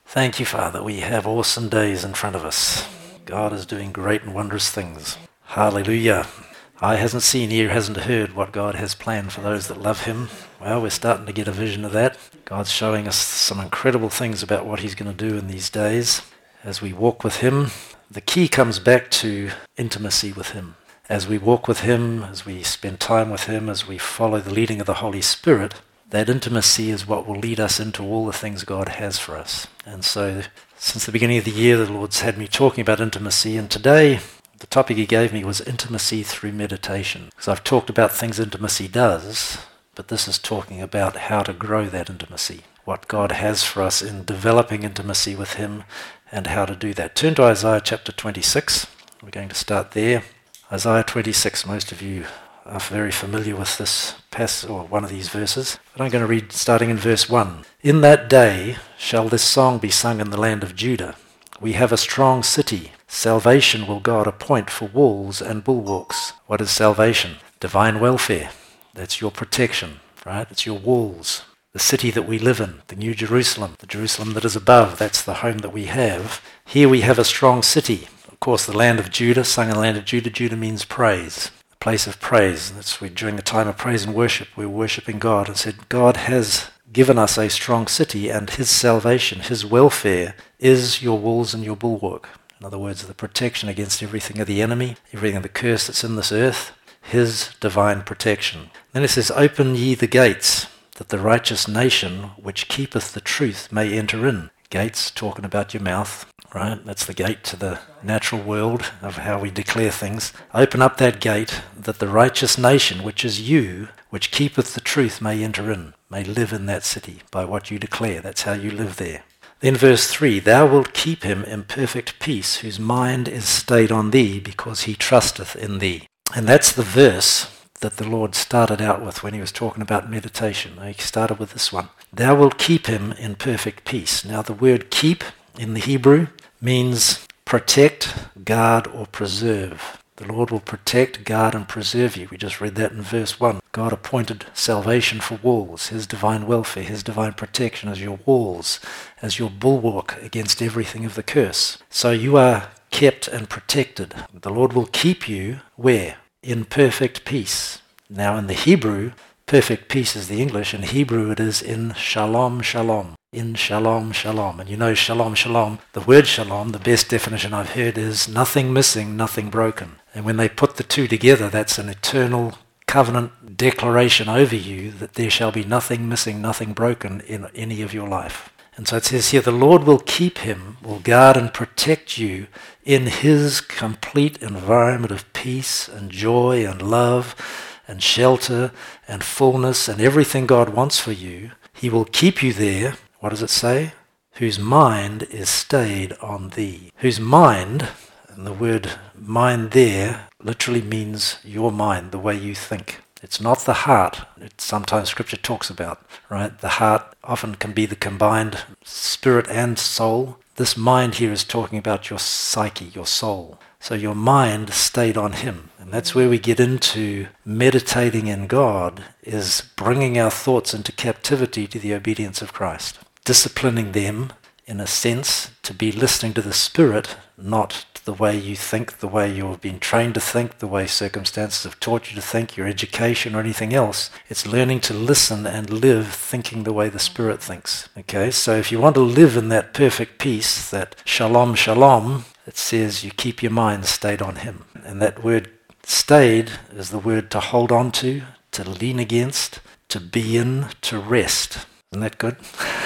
Thank you, Father. We have awesome days in front of us. God is doing great and wondrous things. Hallelujah. Eye hasn't seen, ear hasn't heard what God has planned for those that love him. Well, we're starting to get a vision of that. God's showing us some incredible things about what he's going to do in these days. As we walk with him, the key comes back to intimacy with him. As we walk with him, as we spend time with him, as we follow the leading of the Holy Spirit, that intimacy is what will lead us into all the things God has for us. And so, since the beginning of the year, the Lord's had me talking about intimacy, and today, the topic he gave me was intimacy through meditation. Because I've talked about things intimacy does, but this is talking about how to grow that intimacy, what God has for us in developing intimacy with him, and how to do that. Turn to Isaiah chapter 26. We're going to start there. Isaiah 26, most of you are very familiar with this passage, or one of these verses. But I'm going to read starting in verse 1. In that day shall this song be sung in the land of Judah. We have a strong city. Salvation will God appoint for walls and bulwarks. What is salvation? Divine welfare. That's your protection, right? It's your walls. The city that we live in, the New Jerusalem, the Jerusalem that is above, that's the home that we have. Here we have a strong city. Of course, the land of Judah, sung in the land of Judah. Judah means praise. Place of praise. That's where during the time of praise and worship, we're worshiping God and said, God has given us a strong city, and his salvation, his welfare, is your walls and your bulwark. In other words, the protection against everything of the enemy, everything of the curse that's in this earth, his divine protection. Then it says, open ye the gates, that the righteous nation which keepeth the truth may enter in. Gates, talking about your mouth, right? That's the gate to the natural world of how we declare things. Open up that gate that the righteous nation, which is you, which keepeth the truth, may enter in, may live in that city by what you declare. That's how you live there. Then verse 3, thou wilt keep him in perfect peace, whose mind is stayed on thee, because he trusteth in thee. And that's the verse that the Lord started out with when he was talking about meditation. He started with this one. Thou wilt keep him in perfect peace. Now the word keep in the Hebrew means protect, guard, or preserve. The Lord will protect, guard, and preserve you. We just read that in verse 1. God appointed salvation for walls, his divine welfare, his divine protection as your walls, as your bulwark against everything of the curse. So you are kept and protected. The Lord will keep you where? In perfect peace. Now in the Hebrew, perfect peace is the English. In Hebrew it is in shalom, shalom. In shalom, shalom. And you know shalom, shalom. The word shalom, the best definition I've heard is nothing missing, nothing broken. And when they put the two together, that's an eternal covenant declaration over you that there shall be nothing missing, nothing broken in any of your life. And so it says here, the Lord will keep him, will guard and protect you in his complete environment of peace and joy and love and shelter and fullness and everything God wants for you. He will keep you there. What does it say? Whose mind is stayed on thee. Whose mind, and the word mind there literally means your mind, the way you think. It's not the heart. It's sometimes Scripture talks about, right? The heart often can be the combined spirit and soul. This mind here is talking about your psyche, your soul. So your mind stayed on him. And that's where we get into meditating in God, is bringing our thoughts into captivity to the obedience of Christ. Disciplining them, in a sense, to be listening to the Spirit, not the way you think, the way you've been trained to think, the way circumstances have taught you to think, your education or anything else. It's learning to listen and live thinking the way the Spirit thinks. Okay, so if you want to live in that perfect peace, that shalom, shalom, it says you keep your mind stayed on him. And that word stayed is the word to hold on to lean against, to be in, to rest. Isn't that good?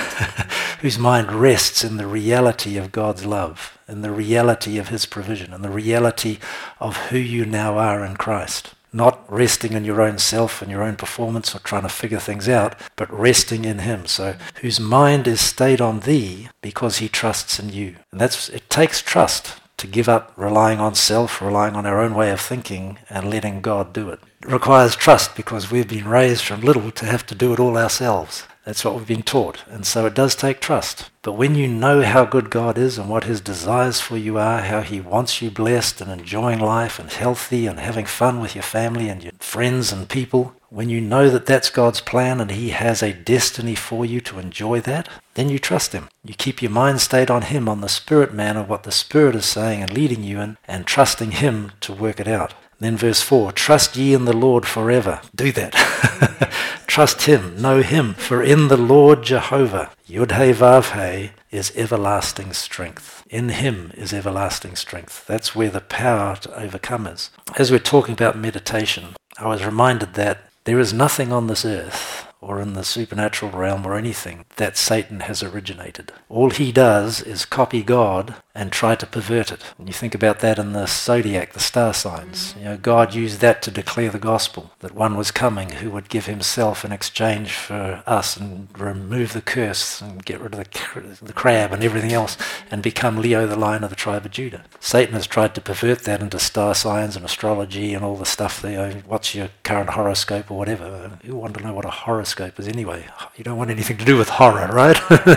Whose mind rests in the reality of God's love, in the reality of his provision, and the reality of who you now are in Christ. Not resting in your own self and your own performance or trying to figure things out, but resting in him. So, whose mind is stayed on thee because he trusts in you. And it takes trust to give up relying on self, relying on our own way of thinking, and letting God do it. It requires trust because we've been raised from little to have to do it all ourselves. That's what we've been taught. And so it does take trust. But when you know how good God is and what his desires for you are, how he wants you blessed and enjoying life and healthy and having fun with your family and your friends and people, when you know that that's God's plan and he has a destiny for you to enjoy that, then you trust him. You keep your mind stayed on him, on the Spirit man of what the Spirit is saying and leading you in, and trusting him to work it out. Then verse 4, trust ye in the Lord forever. Do that. Trust him, know him, for in the Lord Jehovah, Yud-He-Vav-He, is everlasting strength. In him is everlasting strength. That's where the power to overcome is. As we're talking about meditation, I was reminded that there is nothing on this earth or in the supernatural realm or anything that Satan has originated. All he does is copy God and try to pervert it. And you think about that in the zodiac, the star signs. You know, God used that to declare the gospel, that one was coming who would give himself in exchange for us and remove the curse and get rid of the crab and everything else and become Leo, the Lion of the tribe of Judah. Satan has tried to pervert that into star signs and astrology and all the stuff there. What's your current horoscope or whatever? Who wants to know what a horoscope is anyway? You don't want anything to do with horror, right?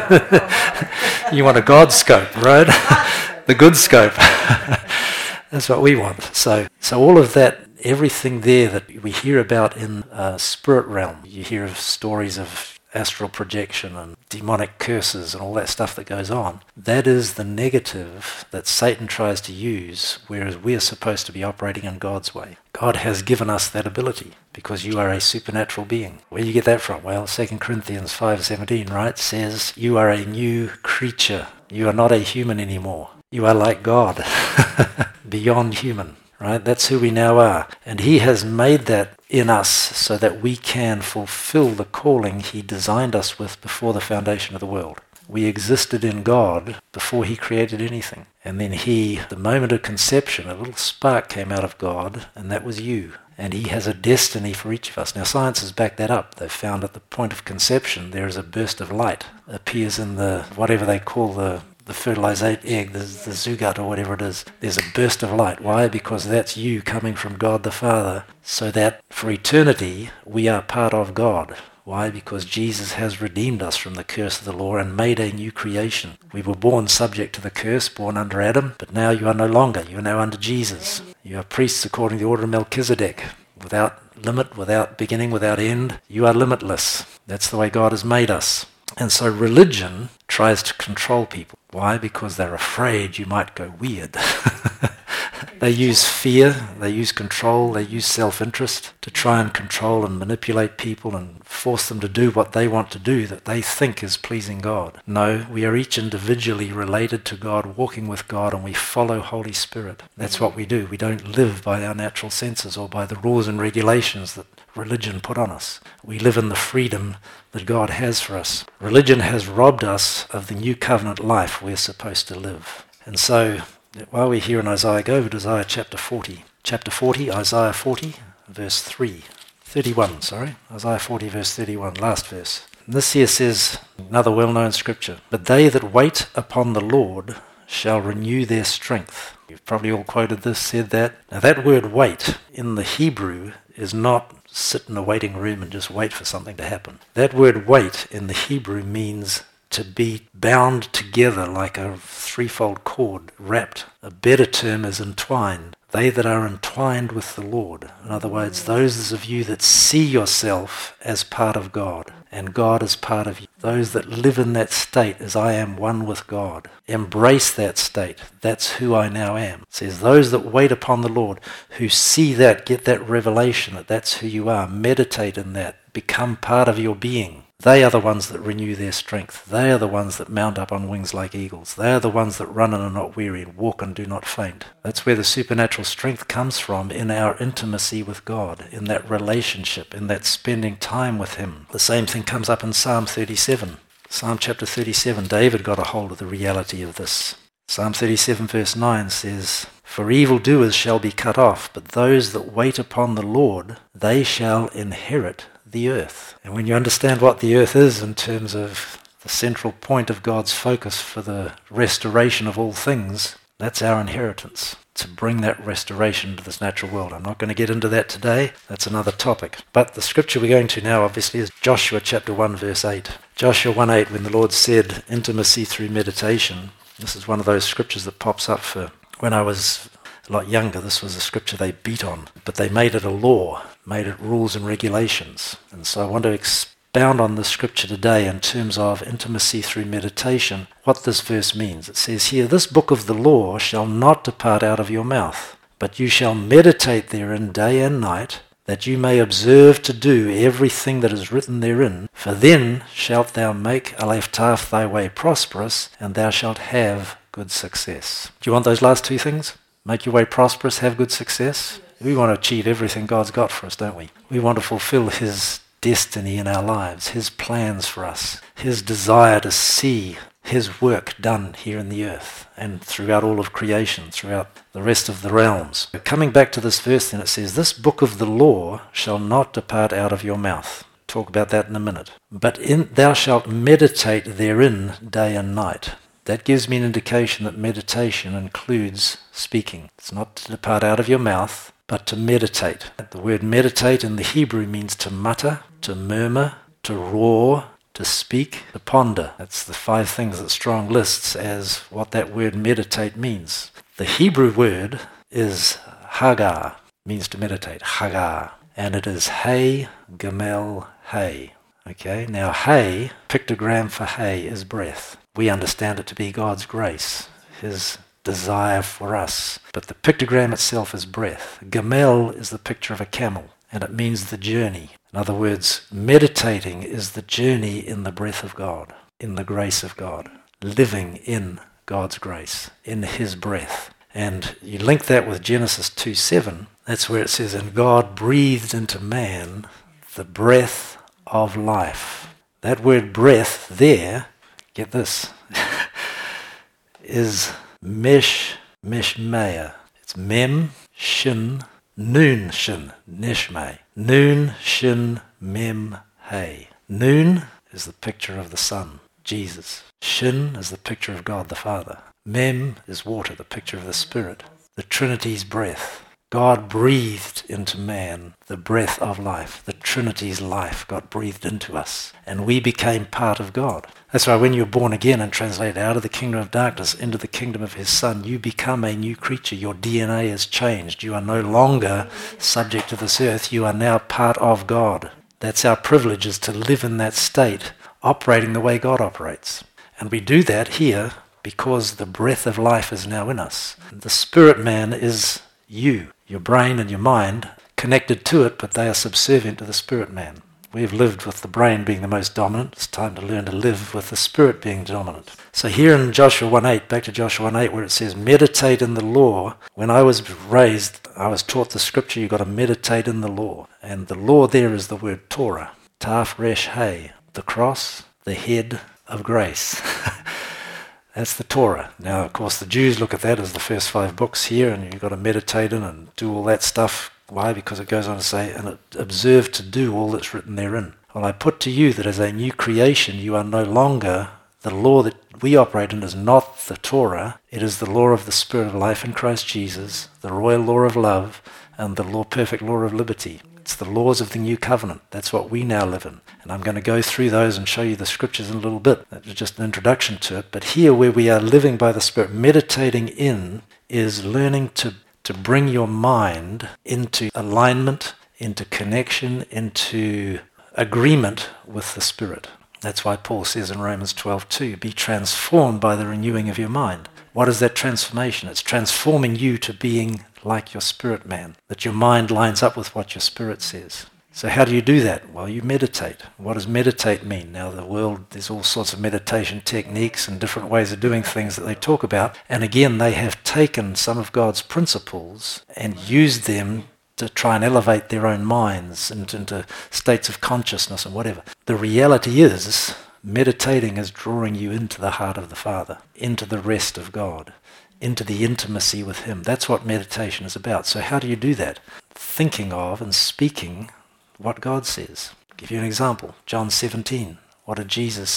You want a God scope, right? The good scope. That's what we want. So all of that, everything there that we hear about in spirit realm, you hear of stories of astral projection and demonic curses and all that stuff that goes on, that is the negative that Satan tries to use, whereas we are supposed to be operating in God's way. God has given us that ability because you are a supernatural being. Where do you get that from? Well, 2 Corinthians 5:17, right, says you are a new creature. You are not a human anymore. You are like God, beyond human. Right? That's who we now are. And he has made that in us so that we can fulfill the calling he designed us with before the foundation of the world. We existed in God before he created anything. And then the moment of conception, a little spark came out of God, and that was you. And he has a destiny for each of us. Now science has backed that up. They've found at the point of conception there is a burst of light that appears in the, whatever they call the fertilized egg, the zygote or whatever it is. There's a burst of light. Why? Because that's you coming from God the Father, so that for eternity we are part of God. Why? Because Jesus has redeemed us from the curse of the law and made a new creation. We were born subject to the curse, born under Adam, but now you are no longer. You are now under Jesus. You are priests according to the order of Melchizedek. Without limit, without beginning, without end. You are limitless. That's the way God has made us. And so religion tries to control people. Why? Because they're afraid you might go weird. They use fear, they use control, they use self-interest to try and control and manipulate people and force them to do what they want to do that they think is pleasing God. No, we are each individually related to God, walking with God, and we follow Holy Spirit. That's what we do. We don't live by our natural senses or by the rules and regulations that religion put on us. We live in the freedom that God has for us. Religion has robbed us of the new covenant life we're supposed to live. And so, while we're here in Isaiah, go over to Isaiah chapter 40. Chapter 40, Isaiah 40, verse 31, Isaiah 40, verse 31, last verse. And this here says, another well-known scripture, "But they that wait upon the Lord shall renew their strength." You've probably all quoted this, said that. Now that word wait in the Hebrew is not sit in a waiting room and just wait for something to happen. That word wait in the Hebrew means to be bound together like a threefold cord, wrapped. A better term is entwined. They that are entwined with the Lord. In other words, those of you that see yourself as part of God and God as part of you. Those that live in that state as I am one with God. Embrace that state. That's who I now am. It says those that wait upon the Lord, who see that, get that revelation that that's who you are. Meditate in that. Become part of your being. They are the ones that renew their strength. They are the ones that mount up on wings like eagles. They are the ones that run and are not weary and walk and do not faint. That's where the supernatural strength comes from, in our intimacy with God, in that relationship, in that spending time with him. The same thing comes up in Psalm 37. Psalm chapter 37, David got a hold of the reality of this. Psalm 37 verse 9 says, "For evildoers shall be cut off, but those that wait upon the Lord, they shall inherit the earth." And when you understand what the earth is in terms of the central point of God's focus for the restoration of all things, That's our inheritance, to bring that restoration to this natural world. I'm not going to get into that today. That's another topic. But the scripture we're going to now, obviously, is Joshua chapter 1, verse 8. Joshua 1:8, when the Lord said, intimacy through meditation. This is one of those scriptures that pops up for when I was a lot younger. This was a scripture they beat on, but they made it a law, made it rules and regulations. And so I want to expound on this scripture today in terms of intimacy through meditation, what this verse means. It says here, this book of the law shall not depart out of your mouth, but you shall meditate therein day and night, that you may observe to do everything that is written therein. For then shalt thou make Aleph-Taf thy way prosperous, and thou shalt have good success. Do you want those last two things? Make your way prosperous, have good success? We want to achieve everything God's got for us, don't we? We want to fulfill His destiny in our lives, His plans for us, His desire to see His work done here in the earth and throughout all of creation, throughout the rest of the realms. But coming back to this verse then, it says, this book of the law shall not depart out of your mouth. Talk about that in a minute. But thou shalt meditate therein day and night. That gives me an indication that meditation includes speaking. It's not to depart out of your mouth, but to meditate. The word meditate in the Hebrew means to mutter, to murmur, to roar, to speak, to ponder. That's the 5 things that Strong lists as what that word meditate means. The Hebrew word is hagar, means to meditate, hagar. And it is hay, gamel, hay. Okay, now hay, pictogram for hay, is breath. We understand it to be God's grace, His desire for us. But the pictogram itself is breath. Gamel is the picture of a camel, and it means the journey. In other words, meditating is the journey in the breath of God, in the grace of God, living in God's grace, in His breath. And you link that with Genesis 2:7, that's where it says, and God breathed into man the breath of life. That word breath there, get this, is meshmaya. It's mem, shin, nun, shin, nishmay. Nun, shin, mem, hay. Nun is the picture of the Son, Jesus. Shin is the picture of God the Father. Mem is water, the picture of the Spirit. The Trinity's breath. God breathed into man the breath of life. The Trinity's life got breathed into us, and we became part of God. That's why when you're born again and translated out of the kingdom of darkness into the kingdom of His Son, you become a new creature. Your DNA has changed. You are no longer subject to this earth. You are now part of God. That's our privilege, is to live in that state, operating the way God operates. And we do that here because the breath of life is now in us. The spirit man is you, your brain and your mind, connected to it, but they are subservient to the spirit man. We've lived with the brain being the most dominant. It's time to learn to live with the spirit being dominant. So here in Joshua 1:8, back to Joshua 1:8, where it says, meditate in the law. When I was raised, I was taught the scripture, you've got to meditate in the law. And the law there is the word Torah. Taf resh hay, the cross, the head of grace. That's the Torah. Now, of course, the Jews look at that as the first 5 books here, and you've got to meditate in and do all that stuff. Why? Because it goes on to say, and observe to do all that's written therein. Well, I put to you that as a new creation, you are no longer, the law that we operate in is not the Torah. It is the law of the Spirit of life in Christ Jesus, the royal law of love, and the perfect law of liberty. It's the laws of the new covenant. That's what we now live in. And I'm going to go through those and show you the scriptures in a little bit. That was just an introduction to it. But here where we are living by the Spirit, meditating in, is learning to bring your mind into alignment, into connection, into agreement with the Spirit. That's why Paul says in Romans 12:2, be transformed by the renewing of your mind. What is that transformation? It's transforming you to being like your spirit man, that your mind lines up with what your spirit says. So how do you do that? Well, you meditate. What does meditate mean? Now, the world, there's all sorts of meditation techniques and different ways of doing things that they talk about. And again, they have taken some of God's principles and used them to try and elevate their own minds into states of consciousness and whatever. The reality is, meditating is drawing you into the heart of the Father, into the rest of God, into the intimacy with Him. That's what meditation is about. So how do you do that? Thinking of and speaking what God says. I'll give you an example. John 17. What did Jesus say?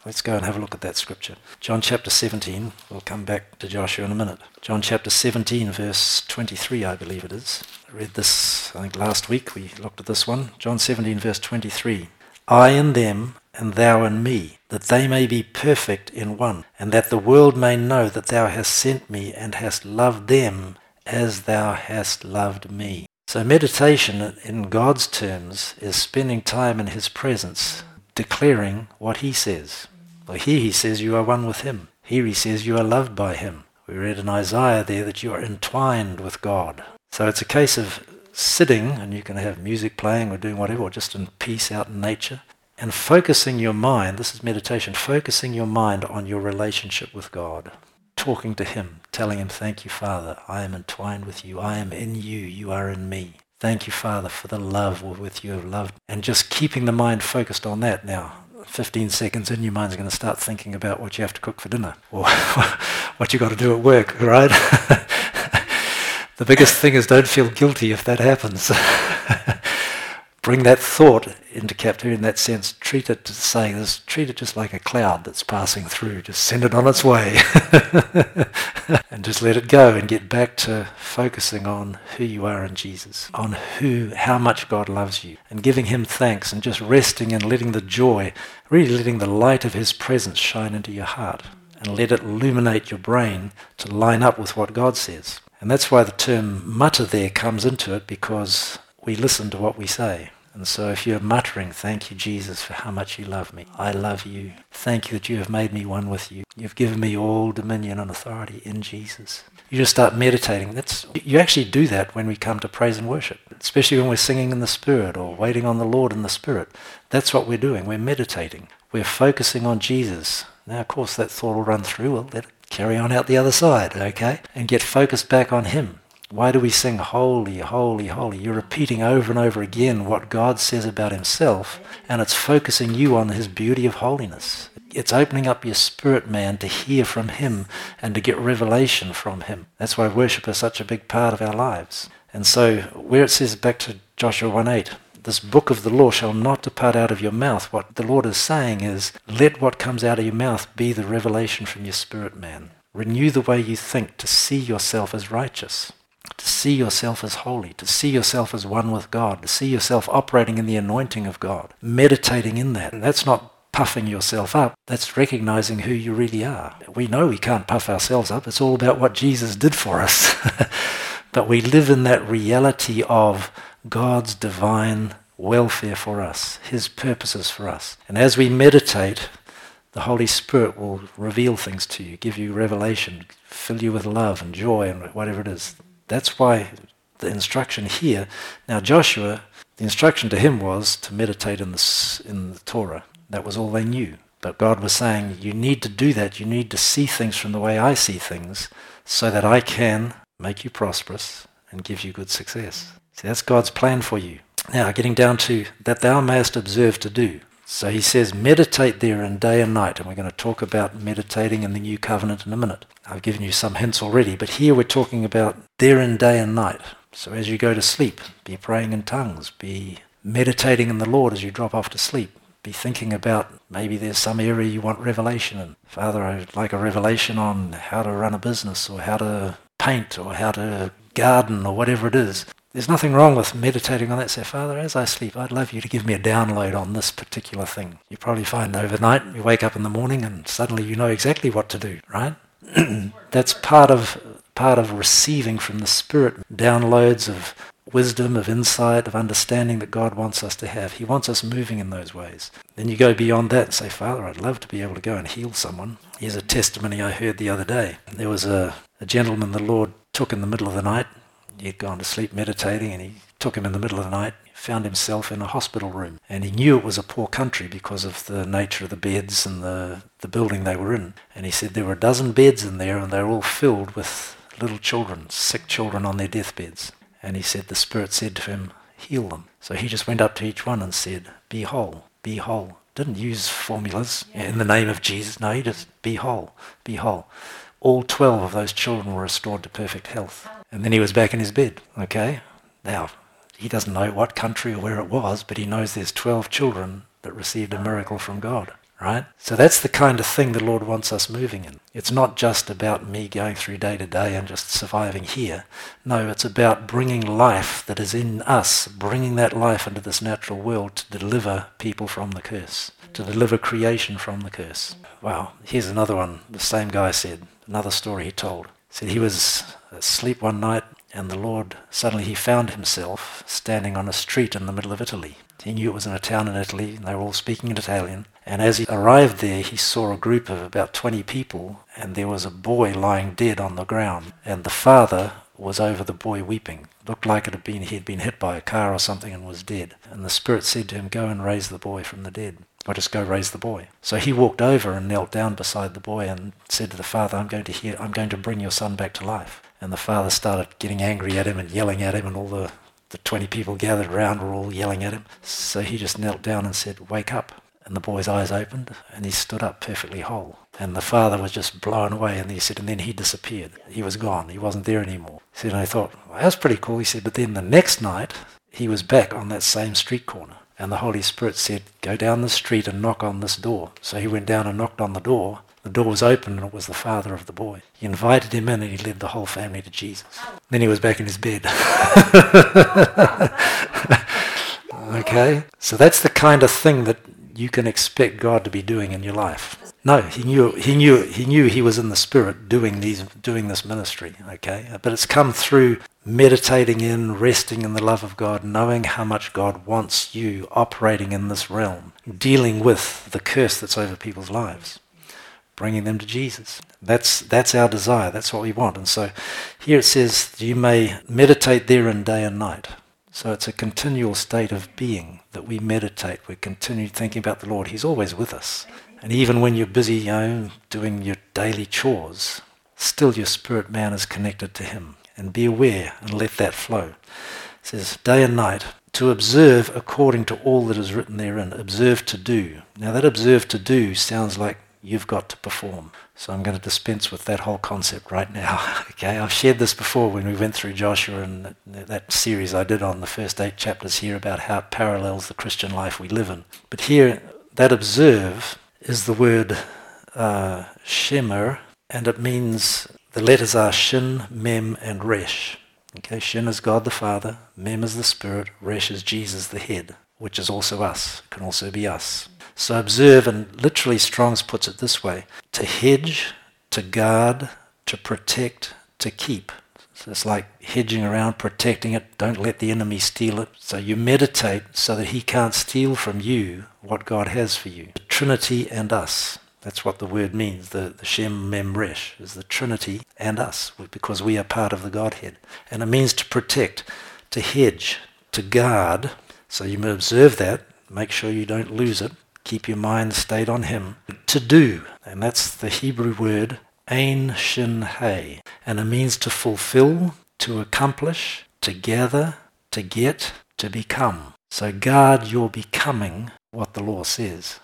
Let's go and have a look at that scripture. John chapter 17. We'll come back to Joshua in a minute. John chapter 17, verse 23, I believe it is. I read this, I think last week we looked at this one. John 17, verse 23. I in them, and thou in me, that they may be perfect in one, and that the world may know that thou hast sent me and hast loved them as thou hast loved me. So meditation in God's terms is spending time in his presence, declaring what he says. Well, here he says you are one with him. Here he says you are loved by him. We read in Isaiah there that you are entwined with God. So it's a case of sitting, and you can have music playing or doing whatever, or just in peace out in nature, and focusing your mind, this is meditation, focusing your mind on your relationship with God. Talking to him, telling him, thank you, Father, I am entwined with you. I am in you. You are in me. Thank you, Father, for the love with you have loved. And just keeping the mind focused on that. Now, 15 seconds in, your mind's going to start thinking about what you have to cook for dinner or what you got to do at work, right? The biggest thing is don't feel guilty if that happens. Bring that thought into captivity in that sense. Treat it just like a cloud that's passing through. Just send it on its way. And just let it go and get back to focusing on who you are in Jesus, on how much God loves you, and giving him thanks and just resting and letting the joy, really letting the light of his presence shine into your heart and let it illuminate your brain to line up with what God says. And that's why the term mutter there comes into it, because we listen to what we say. And so if you're muttering, thank you, Jesus, for how much you love me. I love you. Thank you that you have made me one with you. You've given me all dominion and authority in Jesus. You just start meditating. You actually do that when we come to praise and worship, especially when we're singing in the Spirit or waiting on the Lord in the Spirit. That's what we're doing. We're meditating. We're focusing on Jesus. Now, of course, that thought will run through. Well, let it carry on out the other side, okay? And get focused back on him. Why do we sing holy, holy, holy? You're repeating over and over again what God says about himself, and it's focusing you on his beauty of holiness. It's opening up your spirit, man, to hear from him and to get revelation from him. That's why worship is such a big part of our lives. And so where it says back to Joshua 1:8, this book of the law shall not depart out of your mouth. What the Lord is saying is, let what comes out of your mouth be the revelation from your spirit, man. Renew the way you think to see yourself as righteous, to see yourself as holy, to see yourself as one with God, to see yourself operating in the anointing of God, meditating in that. And that's not puffing yourself up. That's recognizing who you really are. We know we can't puff ourselves up. It's all about what Jesus did for us. But we live in that reality of God's divine welfare for us, his purposes for us. And as we meditate, the Holy Spirit will reveal things to you, give you revelation, fill you with love and joy and whatever it is. That's why the instruction here, now Joshua, the instruction to him was to meditate in the Torah. That was all they knew. But God was saying, you need to do that. You need to see things from the way I see things so that I can make you prosperous and give you good success. See, that's God's plan for you. Now, getting down to that thou mayest observe to do. So he says, meditate therein day and night. And we're going to talk about meditating in the new covenant in a minute. I've given you some hints already, but here we're talking about therein day and night. So as you go to sleep, be praying in tongues, be meditating in the Lord as you drop off to sleep. Be thinking about maybe there's some area you want revelation in. Father, I'd like a revelation on how to run a business or how to paint or how to garden or whatever it is. There's nothing wrong with meditating on that. Say, Father, as I sleep, I'd love you to give me a download on this particular thing. You probably find overnight, you wake up in the morning and suddenly you know exactly what to do, right? That's part of receiving from the Spirit downloads of wisdom, of insight, of understanding that God wants us to have. He wants us moving in those ways. Then you go beyond that and say, Father, I'd love to be able to go and heal someone. Here's a testimony I heard the other day. There was a gentleman the Lord took in the middle of the night. He'd gone to sleep meditating, and he took him in the middle of the night, found himself in a hospital room. And he knew it was a poor country because of the nature of the beds and the building they were in. And he said there were a dozen beds in there, and they were all filled with little children, sick children on their deathbeds. And he said the Spirit said to him, heal them. So he just went up to each one and said, be whole, be whole. Didn't use formulas in the name of Jesus. No, he just, be whole, be whole. All 12 of those children were restored to perfect health. And then he was back in his bed, okay? Now, he doesn't know what country or where it was, but he knows there's 12 children that received a miracle from God. right? So that's the kind of thing the Lord wants us moving in. It's not just about me going through day to day and just surviving here. No, it's about bringing life that is in us, bringing that life into this natural world to deliver people from the curse, to deliver creation from the curse. Wow, here's another one. The same guy said, another story he told. He said he was asleep one night and the Lord, suddenly he found himself standing on a street in the middle of Italy. He knew it was in a town in Italy and they were all speaking in Italian. And as he arrived there, he saw a group of about 20 people and there was a boy lying dead on the ground. And the father was over the boy weeping. Looked like he'd been hit by a car or something and was dead. And the Spirit said to him, go and raise the boy from the dead. Or just go raise the boy. So he walked over and knelt down beside the boy and said to the father, I'm going to bring your son back to life. And the father started getting angry at him and yelling at him, and all the 20 people gathered around were all yelling at him. So he just knelt down and said, wake up. And the boy's eyes opened and he stood up perfectly whole. And the father was just blown away, and he said, and then he disappeared. He was gone. He wasn't there anymore. He said, and I thought, well, that's pretty cool. He said, but then the next night he was back on that same street corner. And the Holy Spirit said, go down the street and knock on this door. So he went down and knocked on the door. The door was open and it was the father of the boy. He invited him in and he led the whole family to Jesus. Then he was back in his bed. Okay? So that's the kind of thing that you can expect God to be doing in your life. No, he knew he was in the Spirit doing this ministry, okay? But it's come through meditating in, resting in the love of God, knowing how much God wants you operating in this realm, dealing with the curse that's over people's lives, bringing them to Jesus. That's our desire. That's what we want. And so here it says, you may meditate therein day and night. So it's a continual state of being that we meditate. We continue thinking about the Lord. He's always with us. And even when you're busy, doing your daily chores, still your spirit man is connected to him. And be aware and let that flow. It says, day and night, to observe according to all that is written therein. Observe to do. Now that observe to do sounds like you've got to perform. So I'm going to dispense with that whole concept right now. Okay, I've shared this before when we went through Joshua and that series I did on the first 8 chapters here about how it parallels the Christian life we live in. But here, that observe is the word shemer, and it means, the letters are Shin, Mem, and Resh. Okay, Shin is God the Father, Mem is the Spirit, Resh is Jesus the head, which is also us, can also be us. So observe, and literally Strong's puts it this way, to hedge, to guard, to protect, to keep. So it's like hedging around, protecting it, don't let the enemy steal it. So you meditate so that he can't steal from you what God has for you. The Trinity and us. That's what the word means. The Shem, Mem, Resh is the Trinity and us, because we are part of the Godhead. And it means to protect, to hedge, to guard. So you may observe that, make sure you don't lose it. Keep your mind stayed on him. To do, and that's the Hebrew word, Ein Shin Hei. And it means to fulfill, to accomplish, to gather, to get, to become. So guard your becoming what the law says.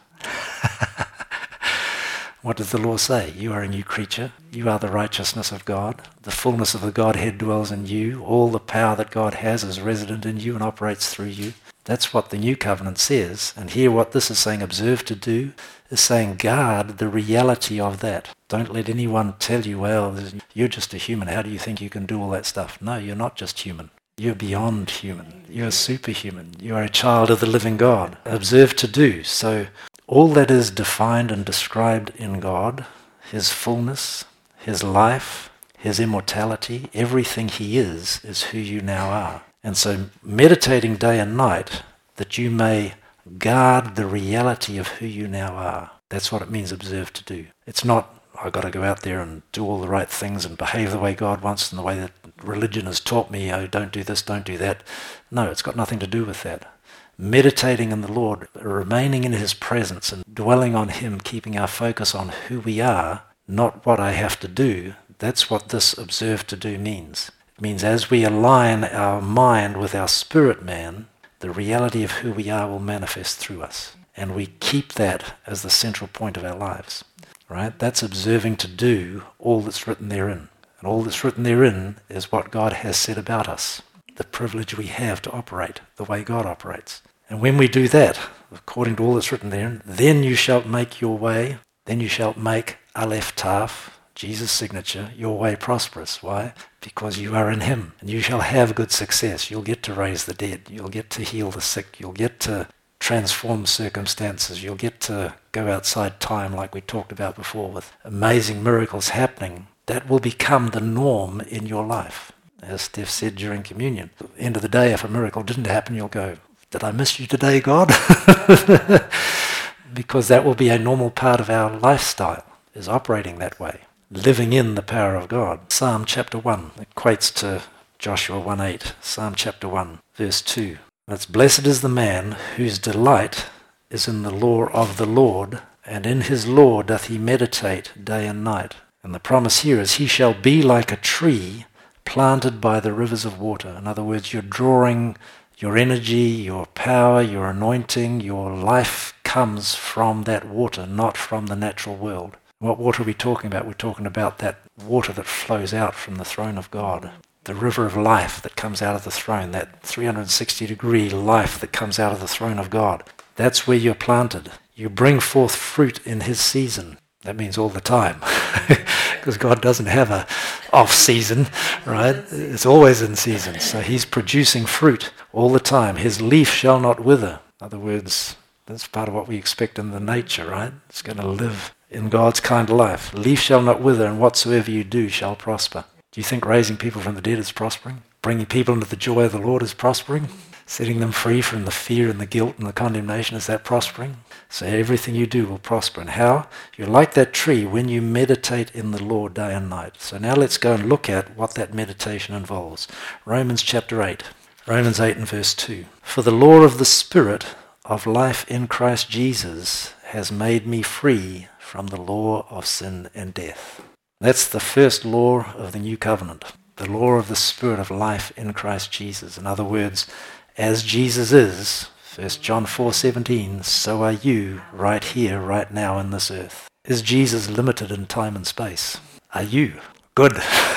What does the law say? You are a new creature. You are the righteousness of God. The fullness of the Godhead dwells in you. All the power that God has is resident in you and operates through you. That's what the new covenant says. And here what this is saying, observe to do, is saying guard the reality of that. Don't let anyone tell you, well, you're just a human. How do you think you can do all that stuff? No, you're not just human. You're beyond human. You're superhuman. You are a child of the living God. Observe to do. So all that is defined and described in God, his fullness, his life, his immortality, everything he is who you now are. And so meditating day and night that you may guard the reality of who you now are. That's what it means, observe to do. It's not, I've got to go out there and do all the right things and behave the way God wants and the way that religion has taught me, don't do this, don't do that. No, it's got nothing to do with that. Meditating in the Lord, remaining in his presence and dwelling on him, keeping our focus on who we are, not what I have to do, that's what this observe to do means. It means as we align our mind with our spirit man, the reality of who we are will manifest through us. And we keep that as the central point of our lives. Right? That's observing to do all that's written therein. And all that's written therein is what God has said about us. The privilege we have to operate the way God operates. And when we do that, according to all that's written there, then you shall make your way, then you shall make Aleph Taf, Jesus' signature, your way prosperous. Why? Because you are in him, and you shall have good success. You'll get to raise the dead. You'll get to heal the sick. You'll get to transform circumstances. You'll get to go outside time like we talked about before with amazing miracles happening. That will become the norm in your life. As Steph said during communion, at the end of the day, if a miracle didn't happen, you'll go, did I miss you today, God? Because that will be a normal part of our lifestyle, is operating that way, living in the power of God. Psalm chapter 1 equates to Joshua 1:8. Psalm chapter 1, verse 2. It's blessed is the man whose delight is in the law of the Lord, and in his law doth he meditate day and night. And the promise here is he shall be like a tree planted by the rivers of water. In other words, you're drawing your energy, your power, your anointing, your life comes from that water, not from the natural world. What water are we talking about? We're talking about that water that flows out from the throne of God. The river of life that comes out of the throne, that 360-degree life that comes out of the throne of God. That's where you're planted. You bring forth fruit in his season. That means all the time, because God doesn't have a off-season, right? It's always in season. So he's producing fruit all the time. His leaf shall not wither. In other words, that's part of what we expect in the nature, right? It's going to live in God's kind of life. Leaf shall not wither, and whatsoever you do shall prosper. Do you think raising people from the dead is prospering? Bringing people into the joy of the Lord is prospering? Setting them free from the fear and the guilt and the condemnation, is that prospering? So everything you do will prosper. And how? You're like that tree when you meditate in the Lord day and night. So now let's go and look at what that meditation involves. Romans chapter 8. Romans 8 and verse 2. For the law of the Spirit of life in Christ Jesus has made me free from the law of sin and death. That's the first law of the new covenant. The law of the Spirit of life in Christ Jesus. In other words, as Jesus is, 1 John 4:17, so are you right here, right now in this earth. Is Jesus limited in time and space? Are you? Good.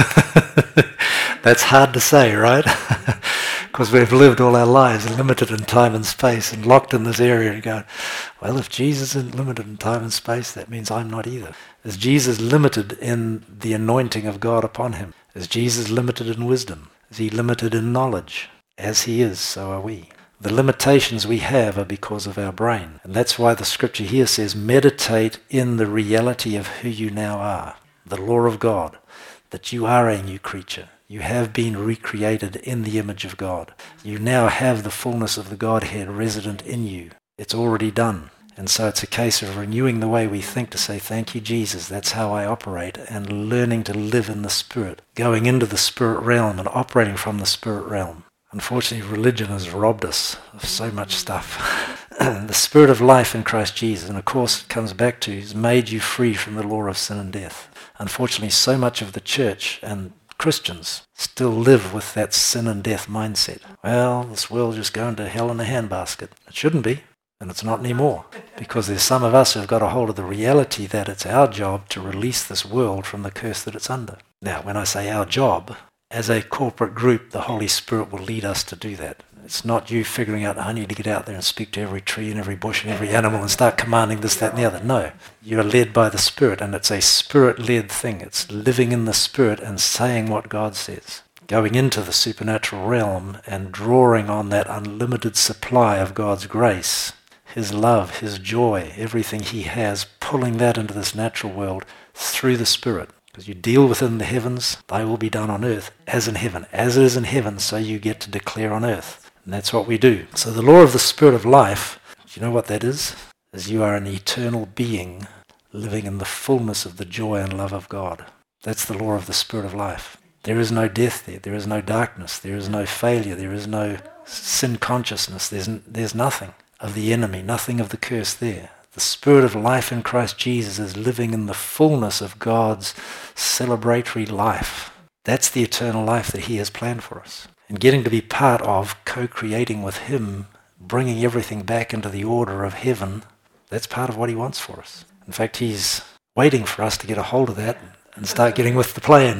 That's hard to say, right? Because we've lived all our lives limited in time and space and locked in this area and going, well, if Jesus isn't limited in time and space, that means I'm not either. Is Jesus limited in the anointing of God upon him? Is Jesus limited in wisdom? Is he limited in knowledge? As he is, so are we. The limitations we have are because of our brain. And that's why the scripture here says, meditate in the reality of who you now are. The law of God, that you are a new creature. You have been recreated in the image of God. You now have the fullness of the Godhead resident in you. It's already done. And so it's a case of renewing the way we think to say, thank you, Jesus, that's how I operate, and learning to live in the Spirit, going into the Spirit realm and operating from the Spirit realm. Unfortunately, religion has robbed us of so much stuff. The Spirit of life in Christ Jesus, and of course it comes back to, has made you free from the law of sin and death. Unfortunately, so much of the church and Christians still live with that sin and death mindset. Well, this world just going to hell in a handbasket. It shouldn't be, and it's not anymore, because there's some of us who have got a hold of the reality that it's our job to release this world from the curse that it's under. Now, when I say our job, as a corporate group, the Holy Spirit will lead us to do that. It's not you figuring out, I need to get out there and speak to every tree and every bush and every animal and start commanding this, that, and the other. No, you're led by the Spirit, and it's a Spirit-led thing. It's living in the Spirit and saying what God says. Going into the supernatural realm and drawing on that unlimited supply of God's grace, his love, his joy, everything he has, pulling that into this natural world through the Spirit. Because you deal within the heavens, they will be done on earth as in heaven. As it is in heaven, so you get to declare on earth. And that's what we do. So the law of the Spirit of life, do you know what that is? Is you are an eternal being living in the fullness of the joy and love of God. That's the law of the Spirit of life. There is no death there. There is no darkness. There is no failure. There is no sin consciousness. There's nothing of the enemy, nothing of the curse there. The Spirit of life in Christ Jesus is living in the fullness of God's celebratory life. That's the eternal life that he has planned for us. And getting to be part of co-creating with him, bringing everything back into the order of heaven, that's part of what he wants for us. In fact, he's waiting for us to get a hold of that and start getting with the plan.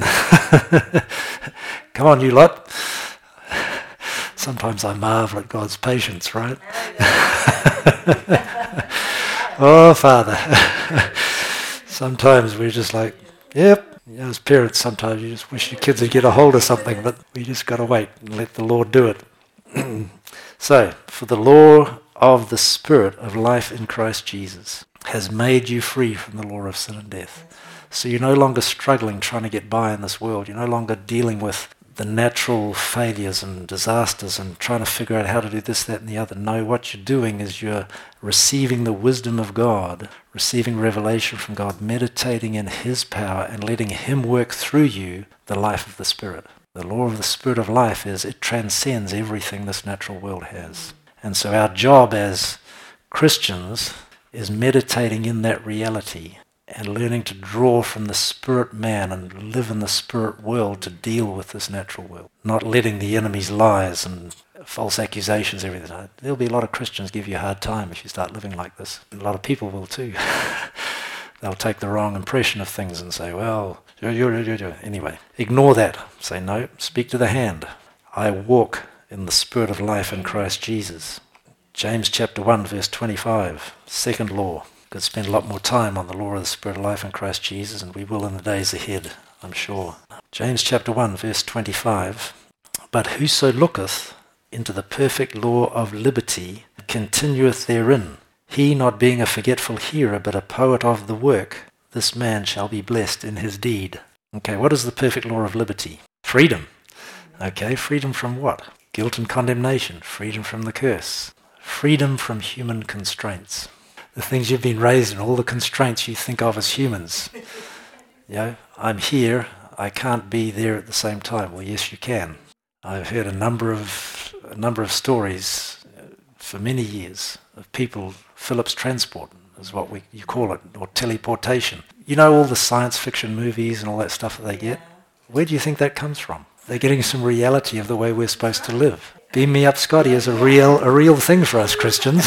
Come on, you lot. Sometimes I marvel at God's patience, right? Oh, Father. Sometimes we're just like, yep. As parents, sometimes you just wish your kids would get a hold of something, but we just got to wait and let the Lord do it. So, for the law of the Spirit of life in Christ Jesus has made you free from the law of sin and death. So you're no longer struggling trying to get by in this world. You're no longer dealing with the natural failures and disasters and trying to figure out how to do this, that, and the other. No, what you're doing is you're receiving the wisdom of God, receiving revelation from God, meditating in His power and letting Him work through you the life of the Spirit. The law of the Spirit of life is it transcends everything this natural world has. And so our job as Christians is meditating in that reality and learning to draw from the spirit man and live in the spirit world to deal with this natural world. Not letting the enemy's lies and false accusations, everything. There'll be a lot of Christians give you a hard time if you start living like this. A lot of people will too. They'll take the wrong impression of things and say, well, anyway. Ignore that. Say, no, speak to the hand. I walk in the spirit of life in Christ Jesus. James chapter 1 verse 25, second law. Could spend a lot more time on the law of the Spirit of life in Christ Jesus, and we will in the days ahead, I'm sure. James chapter 1 verse 25, but whoso looketh into the perfect law of liberty continueth therein, he not being a forgetful hearer but a poet of the work, this man shall be blessed in his deed. Okay, what is the perfect law of liberty? Freedom. Okay, freedom from what? Guilt and condemnation. Freedom from the curse. Freedom from human constraints. The things you've been raised in, all the constraints you think of as humans. You know, I'm here, I can't be there at the same time. Well, yes, you can. I've heard a number of stories for many years of people, Phillips transport is what you call it, or teleportation. You know all the science fiction movies and all that stuff that they get? Where do you think that comes from? They're getting some reality of the way we're supposed to live. Beam me up, Scotty, is a real thing for us Christians.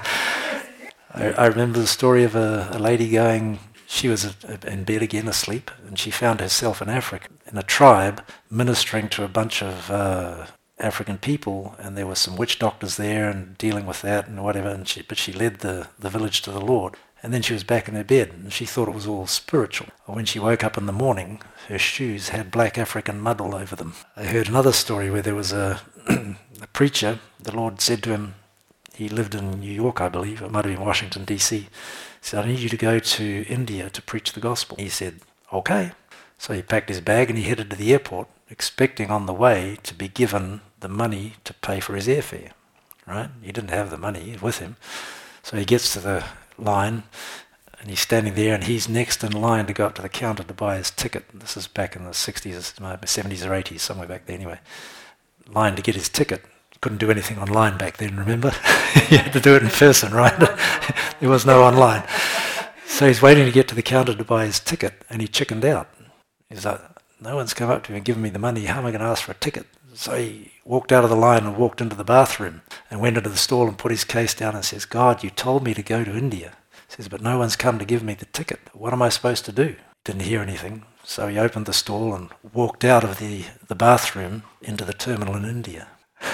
I remember the story of a lady going, she was in bed again, asleep, and she found herself in Africa, in a tribe, ministering to a bunch of African people, and there were some witch doctors there and dealing with that and whatever, but she led the village to the Lord. And then she was back in her bed, and she thought it was all spiritual. When she woke up in the morning, her shoes had black African mud all over them. I heard another story where there was a preacher, the Lord said to him, he lived in New York, I believe. It might have been Washington, D.C. He said, I need you to go to India to preach the gospel. He said, okay. So he packed his bag and he headed to the airport, expecting on the way to be given the money to pay for his airfare. Right? He didn't have the money with him. So he gets to the line and he's standing there and he's next in line to go up to the counter to buy his ticket. This is back in the 60s, 70s or 80s, somewhere back there anyway. Line to get his ticket. Couldn't do anything online back then, remember? You had to do it in person, right? There was no online. So he's waiting to get to the counter to buy his ticket, and he chickened out. He's like, no one's come up to me and given me the money, how am I going to ask for a ticket? So he walked out of the line and walked into the bathroom and went into the stall and put his case down and says, God, you told me to go to India. He says, but no one's come to give me the ticket. What am I supposed to do? Didn't hear anything. So he opened the stall and walked out of the bathroom into the terminal in India.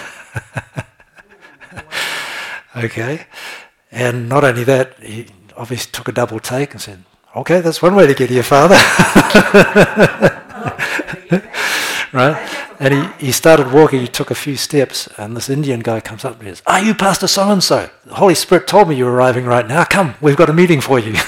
Okay, and not only that, he obviously took a double take and said, okay, that's one way to get here, Father. Right? And he started walking, he took a few steps, and this Indian guy comes up and says, are you Pastor so-and-so? The Holy Spirit told me you were arriving right now. Come, we've got a meeting for you.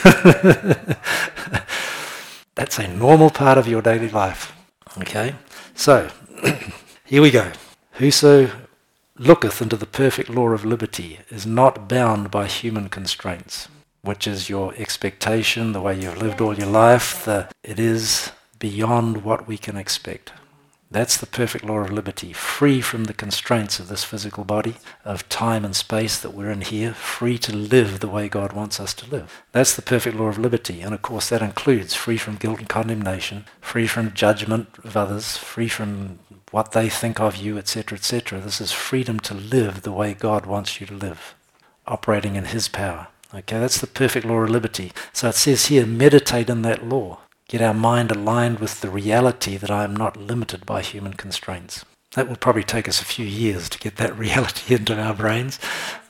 That's a normal part of your daily life. Okay, so here we go. Whoso looketh into the perfect law of liberty is not bound by human constraints, which is your expectation, the way you've lived all your life. It is beyond what we can expect. That's the perfect law of liberty, free from the constraints of this physical body, of time and space that we're in here, free to live the way God wants us to live. That's the perfect law of liberty, and of course that includes free from guilt and condemnation, free from judgment of others, free from what they think of you, etc., etc. This is freedom to live the way God wants you to live, operating in His power. Okay, that's the perfect law of liberty. So it says here, meditate in that law. Get our mind aligned with the reality that I am not limited by human constraints. That will probably take us a few years to get that reality into our brains,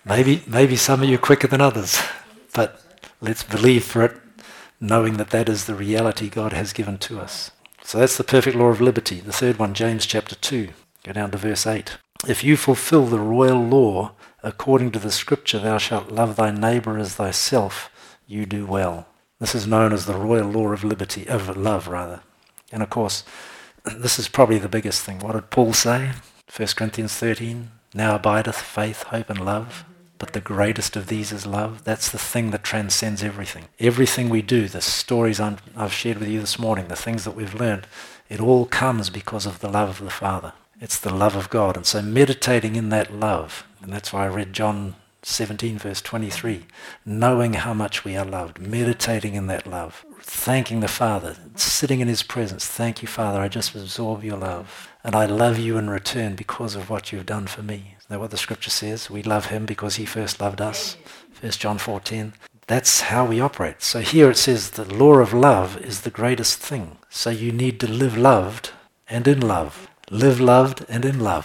Maybe some of you are quicker than others, but let's believe for it, knowing that that is the reality God has given to us. So that's the perfect law of liberty. The third one, James chapter 2, go down to verse 8. If you fulfill the royal law according to the scripture, thou shalt love thy neighbor as thyself, you do well. This is known as the royal law of liberty, of love rather. And of course, this is probably the biggest thing. What did Paul say? 1 Corinthians 13, now abideth faith, hope and love. But the greatest of these is love. That's the thing that transcends everything. Everything we do, the stories I've shared with you this morning, the things that we've learned, it all comes because of the love of the Father. It's the love of God. And so meditating in that love, and that's why I read John 17 verse 23, knowing how much we are loved, meditating in that love, thanking the Father, sitting in his presence. Thank you, Father, I just absorb your love. And I love you in return because of what you've done for me. Is that what the scripture says? We love him because he first loved us. 1 John 4:10. That's how we operate. So here it says the law of love is the greatest thing. So you need to live loved and in love. Live loved and in love.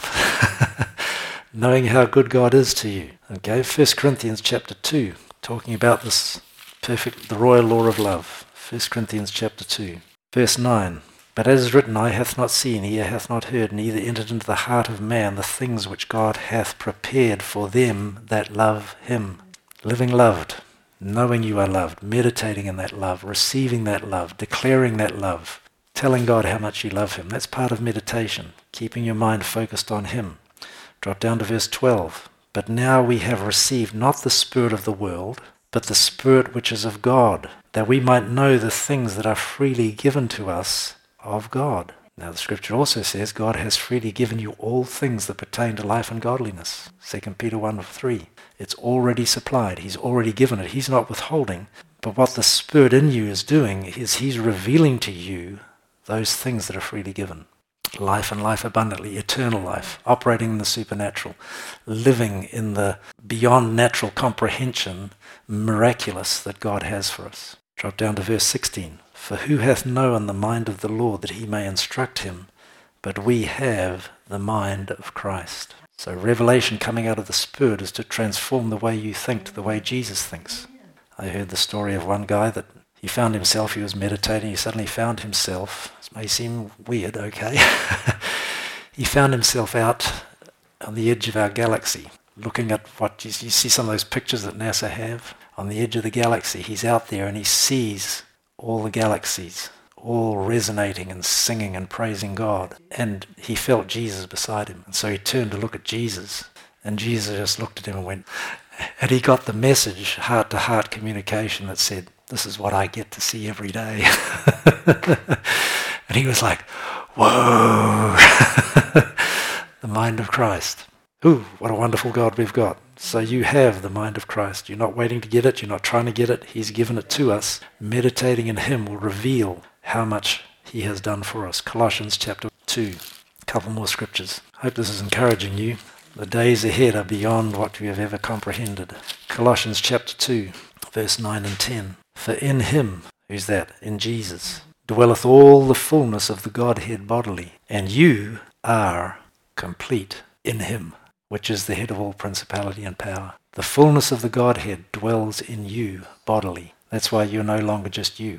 Knowing how good God is to you. Okay, 1 Corinthians chapter 2, talking about this the royal law of love. 1 Corinthians chapter 2, verse 9. But as is written, eye hath not seen, ear hath not heard, neither entered into the heart of man the things which God hath prepared for them that love him. Living loved, knowing you are loved, meditating in that love, receiving that love, declaring that love, telling God how much you love him. That's part of meditation, keeping your mind focused on him. Drop down to verse 12. But now we have received not the spirit of the world, but the Spirit which is of God, that we might know the things that are freely given to us of God. Now the scripture also says God has freely given you all things that pertain to life and godliness. 2 Peter 1:3. It's already supplied. He's already given it. He's not withholding. But what the Spirit in you is doing is he's revealing to you those things that are freely given. Life and life abundantly, eternal life, operating in the supernatural, living in the beyond natural comprehension, miraculous that God has for us. Drop down to verse 16. For who hath known the mind of the Lord that he may instruct him? But we have the mind of Christ. So revelation coming out of the Spirit is to transform the way you think to the way Jesus thinks. I heard the story of one guy that he found himself, he was meditating, he suddenly found himself, this may seem weird, okay? He found himself out on the edge of our galaxy, looking at what, you see some of those pictures that NASA have? On the edge of the galaxy, he's out there and he sees all the galaxies, all resonating and singing and praising God. And he felt Jesus beside him. And so he turned to look at Jesus, and Jesus just looked at him and went, and he got the message, heart-to-heart communication that said, this is what I get to see every day. And he was like, whoa, the mind of Christ. Ooh, what a wonderful God we've got. So you have the mind of Christ. You're not waiting to get it. You're not trying to get it. He's given it to us. Meditating in him will reveal how much he has done for us. Colossians chapter 2. A couple more scriptures. Hope this is encouraging you. The days ahead are beyond what we have ever comprehended. Colossians chapter 2, verse 9 and 10. For in him, who's that? In Jesus, dwelleth all the fullness of the Godhead bodily, and you are complete in him, which is the head of all principality and power. The fullness of the Godhead dwells in you bodily. That's why you're no longer just you.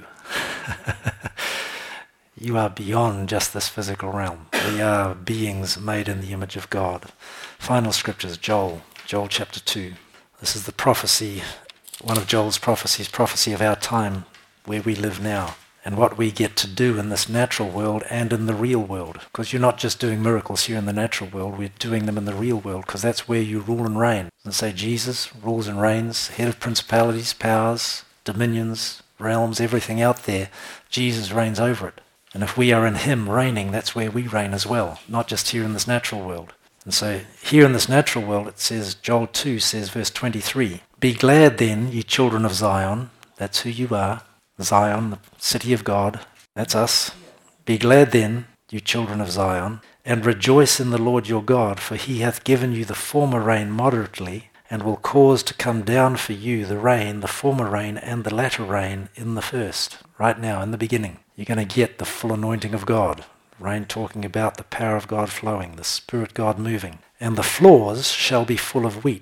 You are beyond just this physical realm. We are beings made in the image of God. Final scriptures, Joel chapter 2. This is the prophecy, one of Joel's prophecies, prophecy of our time, where we live now, and what we get to do in this natural world and in the real world. Because you're not just doing miracles here in the natural world, we're doing them in the real world, because that's where you rule and reign. And say Jesus rules and reigns, head of principalities, powers, dominions, realms, everything out there. Jesus reigns over it. And if we are in him reigning, that's where we reign as well, not just here in this natural world. And so here in this natural world, it says, Joel 2 says, verse 23, Be glad then, ye children of Zion. That's who you are. Zion, the city of God. That's us. Be glad then, you children of Zion, and rejoice in the Lord your God, for he hath given you the former rain moderately, and will cause to come down for you the rain, the former rain, and the latter rain in the first. Right now, in the beginning, you're going to get the full anointing of God. Rain talking about the power of God flowing, the Spirit God moving. And the floors shall be full of wheat,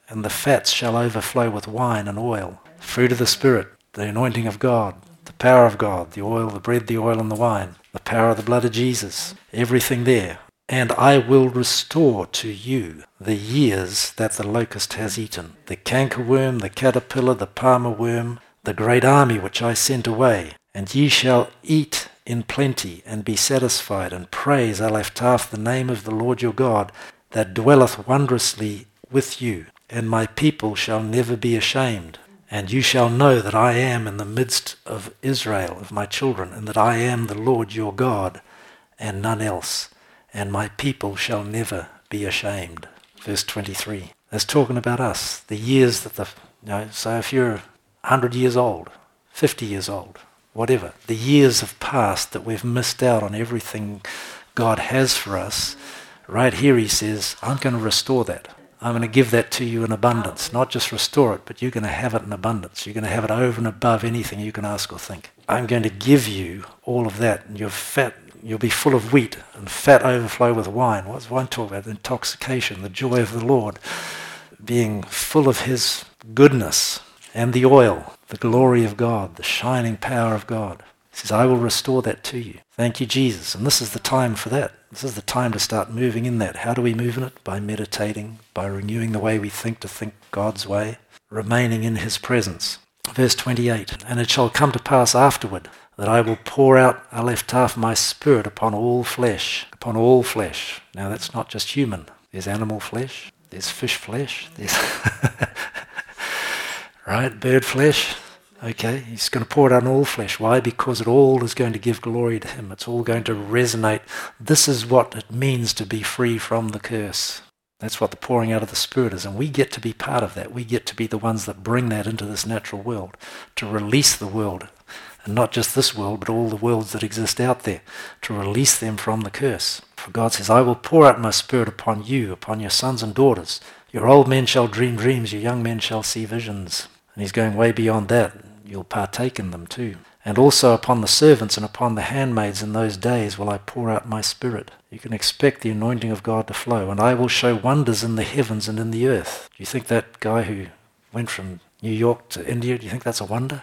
and the fats shall overflow with wine and oil. Fruit of the Spirit, the anointing of God, the power of God, the oil, the bread, the oil, and the wine, the power of the blood of Jesus, everything there. And I will restore to you the years that the locust has eaten, the cankerworm, the caterpillar, the palmer worm, the great army which I sent away. And ye shall eat in plenty, and be satisfied, and praise Aleph Taf, the name of the Lord your God, that dwelleth wondrously with you. And my people shall never be ashamed. And you shall know that I am in the midst of Israel, of my children, and that I am the Lord your God, and none else. And my people shall never be ashamed. Verse 23. That's talking about us. The years that so if you're 100 years old, 50 years old, whatever, the years have passed that we've missed out on everything God has for us. Right here he says, I'm going to restore that. I'm going to give that to you in abundance. Not just restore it, but you're going to have it in abundance. You're going to have it over and above anything you can ask or think. I'm going to give you all of that, and you're fat. You'll be full of wheat, and fat overflow with wine. What's wine talk about? Intoxication, the joy of the Lord, being full of his goodness, and the oil, the glory of God, the shining power of God. He says, I will restore that to you. Thank you, Jesus. And this is the time for that. This is the time to start moving in that. How do we move in it? By meditating, by renewing the way we think to think God's way, remaining in his presence. Verse 28, and it shall come to pass afterward that I will pour out Aleph Taf my spirit upon all flesh. Upon all flesh. Now that's not just human. There's animal flesh. There's fish flesh. There's right, bird flesh. Okay, he's going to pour it on all flesh. Why? Because it all is going to give glory to him. It's all going to resonate. This is what it means to be free from the curse. That's what the pouring out of the Spirit is. And we get to be part of that. We get to be the ones that bring that into this natural world, to release the world. And not just this world, but all the worlds that exist out there, to release them from the curse. For God says, I will pour out my Spirit upon you, upon your sons and daughters. Your old men shall dream dreams, your young men shall see visions. And he's going way beyond that. You'll partake in them too. And also upon the servants and upon the handmaids in those days will I pour out my Spirit. You can expect the anointing of God to flow. And I will show wonders in the heavens and in the earth. Do you think that guy who went from New York to India, do you think that's a wonder?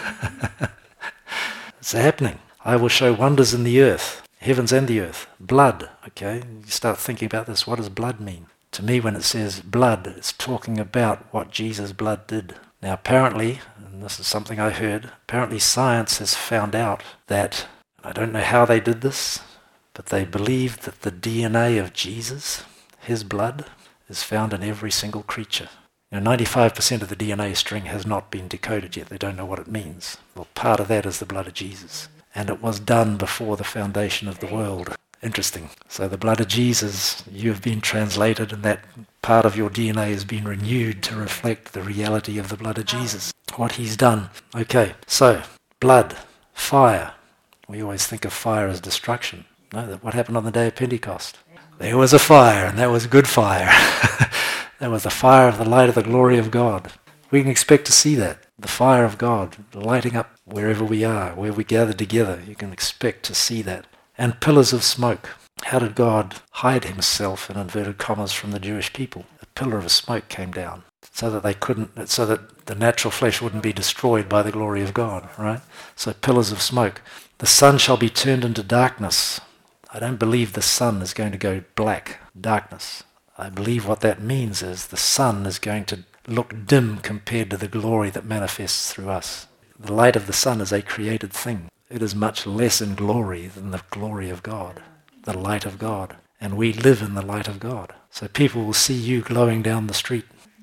It's happening. I will show wonders in the earth, heavens and the earth. Blood, okay? You start thinking about this. What does blood mean? To me, when it says blood, it's talking about what Jesus' blood did. Now, apparently, and this is something I heard, apparently science has found out that, I don't know how they did this, but they believe that the DNA of Jesus, his blood, is found in every single creature. 95% of the DNA string has not been decoded yet. They don't know what it means. Well, part of that is the blood of Jesus. And it was done before the foundation of the world. Interesting. So the blood of Jesus, you have been translated, and that part of your DNA has been renewed to reflect the reality of the blood of Jesus. What he's done. Okay, so blood, fire. We always think of fire as destruction. No, what happened on the day of Pentecost? There was a fire, and that was good fire. That was the fire of the light of the glory of God. We can expect to see that. The fire of God lighting up wherever we are, where we gather together. You can expect to see that. And pillars of smoke. How did God hide himself, in inverted commas, from the Jewish people? A pillar of smoke came down so that the natural flesh wouldn't be destroyed by the glory of God, right? So pillars of smoke. The sun shall be turned into darkness. I don't believe the sun is going to go black, darkness. I believe what that means is the sun is going to look dim compared to the glory that manifests through us. The light of the sun is a created thing. It is much less in glory than the glory of God, the light of God. And we live in the light of God. So people will see you glowing down the street.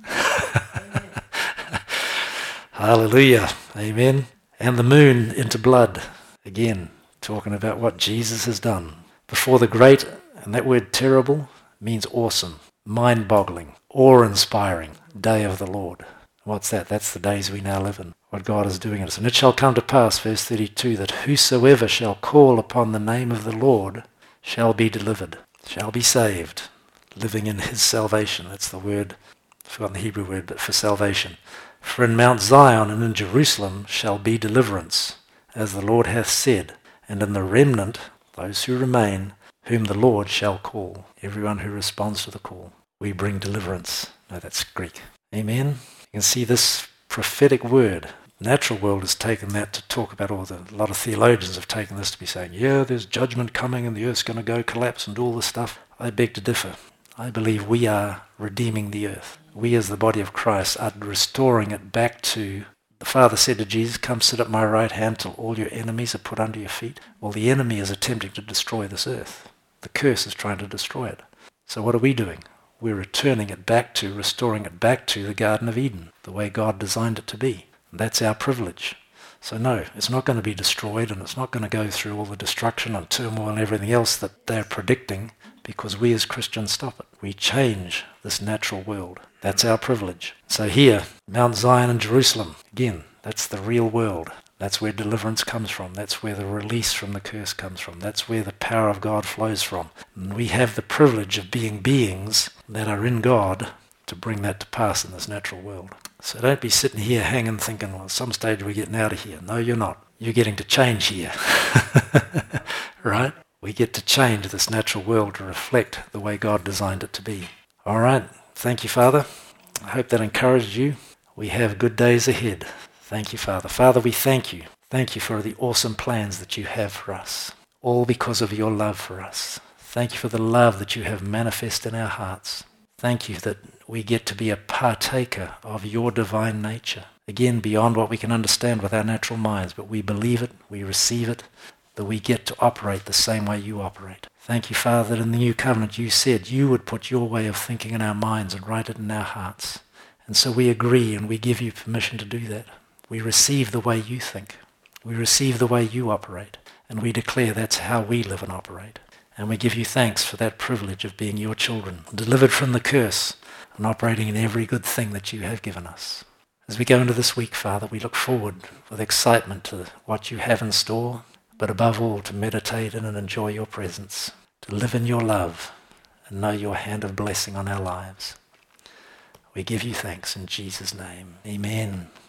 Hallelujah. Amen. And the moon into blood. Again, talking about what Jesus has done. Before the great, and that word terrible means awesome, mind-boggling, awe-inspiring day of the Lord. What's that? That's the days we now live in, what God is doing in us. And it shall come to pass, verse 32, that whosoever shall call upon the name of the Lord shall be delivered, shall be saved, living in his salvation. That's the word, I've forgotten the Hebrew word, but for salvation. For in Mount Zion and in Jerusalem shall be deliverance, as the Lord hath said, and in the remnant, those who remain, whom the Lord shall call. Everyone who responds to the call. We bring deliverance. No, that's Greek. Amen. You can see this prophetic word. The natural world has taken that to talk about a lot of theologians have taken this to be saying, yeah, there's judgment coming and the earth's going to go collapse and do all this stuff. I beg to differ. I believe we are redeeming the earth. We as the body of Christ are restoring it back to, the Father said to Jesus, come sit at my right hand till all your enemies are put under your feet. Well, the enemy is attempting to destroy this earth. The curse is trying to destroy it. So what are we doing? We're restoring it back to the Garden of Eden, the way God designed it to be. And that's our privilege. So no, it's not going to be destroyed and it's not going to go through all the destruction and turmoil and everything else that they're predicting, because we as Christians stop it. We change this natural world. That's our privilege. So here, Mount Zion and Jerusalem, again, that's the real world. That's where deliverance comes from. That's where the release from the curse comes from. That's where the power of God flows from. And we have the privilege of being beings that are in God to bring that to pass in this natural world. So don't be sitting here hanging thinking, well, at some stage we're getting out of here. No, you're not. You're getting to change here. Right? We get to change this natural world to reflect the way God designed it to be. All right. Thank you, Father. I hope that encouraged you. We have good days ahead. Thank you, Father. Father, we thank you. Thank you for the awesome plans that you have for us, all because of your love for us. Thank you for the love that you have manifest in our hearts. Thank you that we get to be a partaker of your divine nature. Again, beyond what we can understand with our natural minds, but we believe it, we receive it, that we get to operate the same way you operate. Thank you, Father, that in the new covenant you said you would put your way of thinking in our minds and write it in our hearts. And so we agree and we give you permission to do that. We receive the way you think. We receive the way you operate. And we declare that's how we live and operate. And we give you thanks for that privilege of being your children, delivered from the curse and operating in every good thing that you have given us. As we go into this week, Father, we look forward with excitement to what you have in store, but above all to meditate in and enjoy your presence, to live in your love and know your hand of blessing on our lives. We give you thanks in Jesus' name. Amen.